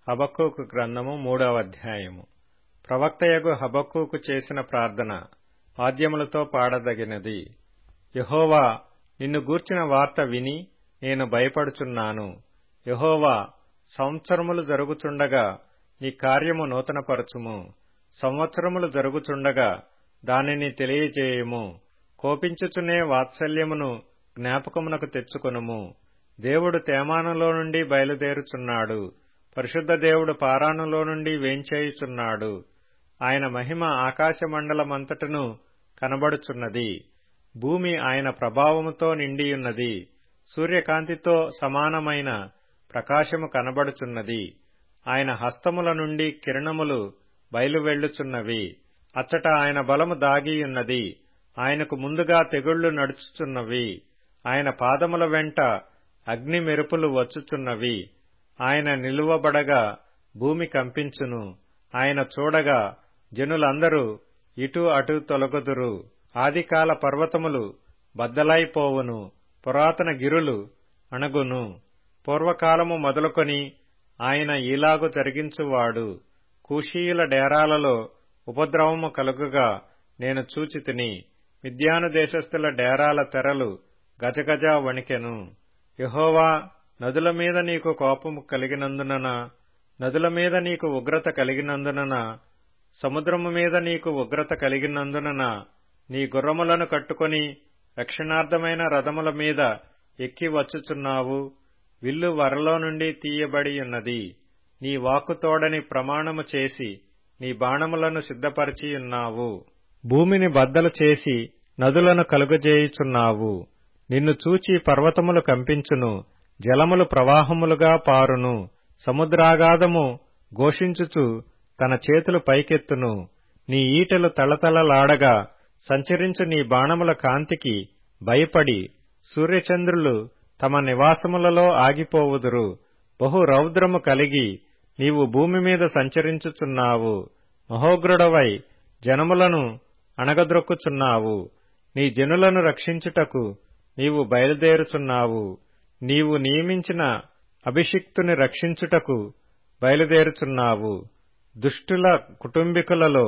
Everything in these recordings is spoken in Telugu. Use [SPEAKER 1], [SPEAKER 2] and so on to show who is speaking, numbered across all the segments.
[SPEAKER 1] హబక్కూకు గ్రంథము 3వ అధ్యాయము. ప్రవక్తయగు హబక్కూకు చేసిన ప్రార్థన వాద్యములతో పాడదగినది. యెహోవా, నిన్ను గూర్చిన వార్త విని నేను భయపడుచున్నాను. యెహోవా, సంవత్సరములు జరుగుచుండగా నీ కార్యము నూతనపరచుము. సంవత్సరములు జరుగుచుండగా దానిని తెలియజేయుము. కోపించుచునే వాత్సల్యమును జ్ఞాపకమునకు తెచ్చుకొనుము. దేవుడు తేమానులో నుండి బయలుదేరుచున్నాడు. పరిశుద్ధ దేవుడు పారానులో నుండి వేంచేయుచున్నాడు. ఆయన మహిమ ఆకాశమండలమంతటను కనబడుచున్నది. భూమి ఆయన ప్రభావముతో నిండియున్నది. సూర్యకాంతితో సమానమైన ప్రకాశము కనబడుచున్నది. ఆయన హస్తముల నుండి కిరణములు బయలువెళ్ళుచున్నవి. అచ్చట ఆయన బలము దాగియున్నది. ఆయనకు ముందుగా తెగుళ్లు నడుచుచున్నవి. ఆయన పాదముల వెంట అగ్ని మెరుపులు వచ్చుచున్నవి. ఆయన నిలువబడగా భూమి కంపించును. ఆయన చూడగా జనులందరూ ఇటు అటు తొలగుదురు. ఆదికాల పర్వతములు బద్దలైపోవును. పురాతన గిరులు అణగును. పూర్వకాలము మొదలుకొని ఆయన ఈలాగు జరిగించువాడు. కూషీయుల డేరాలలో ఉపద్రవము కలుగుగా నేను చూచితిని. మిద్యాను దేశస్థుల డేరాల తెరలు గజగజ వణికెను. యెహోవా, నదుల మీద నీకు కోపము కలిగినందున, నదుల మీద నీకు ఉగ్రత కలిగినందున, సముద్రము మీద నీకు ఉగ్రత కలిగినందున నీ గుర్రములను కట్టుకొని రక్షణార్థమైన రథముల మీద ఎక్కి వచ్చుచున్నావు. విల్లు వరలో నుండి తీయబడియున్నది. నీ వాక్కుతోడని ప్రమాణము చేసి నీ బాణములను సిద్ధపరచియున్నావు. భూమిని బద్దలు చేసి నదులను కలుగజేయుచున్నావు. నిన్ను చూచి పర్వతములు కంపించును. జలములు ప్రవాహములుగా పారును. సముద్రాగాధము ఘోషించుచు తన చేతులు పైకెత్తును. నీ ఈటెలు తళతళలాడగా సంచరించు నీ బాణముల కాంతికి భయపడి సూర్యచంద్రులు తమ నివాసములలో ఆగిపోవుదురు. బహు రౌద్రము కలిగి నీవు భూమి మీద సంచరించుచున్నావు. మహోగ్రుడవై జనములను అణగద్రొక్కుచున్నావు. నీ జనులను రక్షించుటకు నీవు బయలుదేరుచున్నావు. నీవు నియమించిన అభిషిక్తుని రక్షించుటకు బయలుదేరుచున్నావు. దుష్టుల కుటుంబీకులలో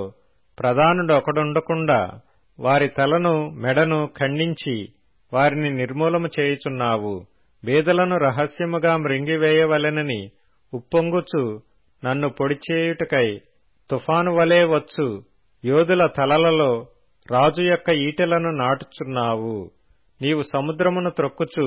[SPEAKER 1] ప్రధానుడొకడుండకుండా వారి తలను మెడను ఖండించి వారిని నిర్మూలము చేయుచున్నావు. బేదలను రహస్యముగా మృంగివేయవలెనని ఉప్పొంగుచు నన్ను పొడిచేయుటకై తుఫాను వలె వచ్చు యోధుల తలలలో రాజు యొక్క ఈటెలను నాటుచున్నావు. నీవు సముద్రమును త్రొక్కుచు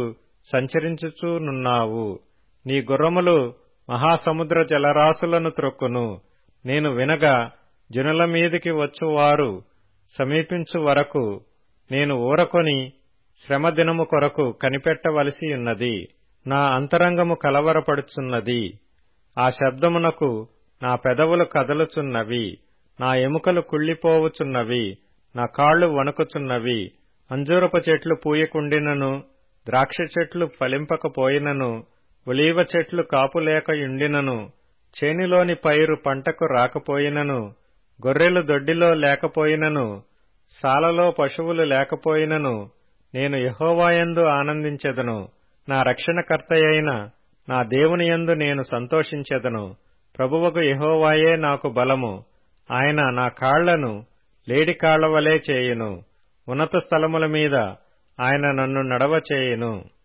[SPEAKER 1] సంచరించుచునున్నావు. నీ గుర్రములు మహాసముద్ర జలరాశులను త్రొక్కును. నేను వినగా జనుల మీదికి వచ్చువారు సమీపించు వరకు నేను ఊరకొని శ్రమ దినము కొరకు కనిపెట్టవలసియున్నది. నా అంతరంగము కలవరపడుచున్నది. ఆ శబ్దమునకు నా పెదవులు కదలుచున్నవి. నా ఎముకలు కుళ్ళిపోవుచున్నవి. నా కాళ్లు వణుకుచున్నవి. అంజూరపు చెట్లు పూయకుండినను, ద్రాక్ష చెట్లు ఫలింపకపోయినను, ఒలీవ చెట్లు కాపులేకయుండినను, చేనిలోని పైరు పంటకు రాకపోయినను, గొర్రెలు దొడ్డిలో లేకపోయినను, సాలలో పశువులు లేకపోయినను, నేను యెహోవాయందు ఆనందించెదను. నా రక్షణకర్తయైన నా దేవునియందు నేను సంతోషించెదను. ప్రభువగు యెహోవాయే నాకు బలము. ఆయన నా కాళ్లను లేడి కాళ్లవలే చేయును. ఉన్నత స్థలముల మీద ఆయన నన్ను నడవచేయును.